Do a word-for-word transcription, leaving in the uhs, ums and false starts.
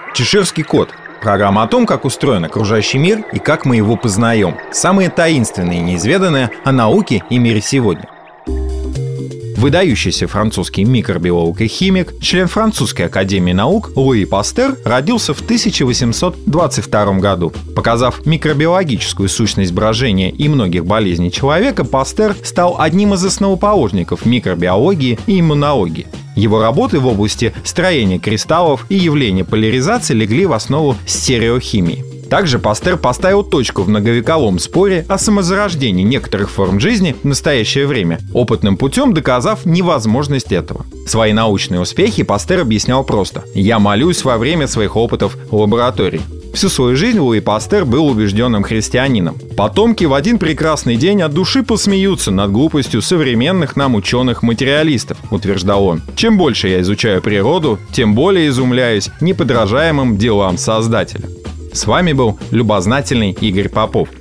Чеширский кот. Программа о том, как устроен окружающий мир и как мы его познаем. Самые таинственные и неизведанные о науке и мире сегодня. Выдающийся французский микробиолог и химик, член Французской академии наук Луи Пастер родился в тысяча восемьсот двадцать втором году. Показав микробиологическую сущность брожения и многих болезней человека, Пастер стал одним из основоположников микробиологии и иммунологии. Его работы в области строения кристаллов и явления поляризации легли в основу стереохимии. Также Пастер поставил точку в многовековом споре о самозарождении некоторых форм жизни в настоящее время, опытным путем доказав невозможность этого. Свои научные успехи Пастер объяснял просто: «Я молюсь во время своих опытов в лаборатории». Всю свою жизнь Луи Пастер был убежденным христианином. Потомки в один прекрасный день от души посмеются над глупостью современных нам ученых-материалистов, утверждал он. Чем больше я изучаю природу, тем более изумляюсь неподражаемым делам Создателя. С вами был любознательный Игорь Попов.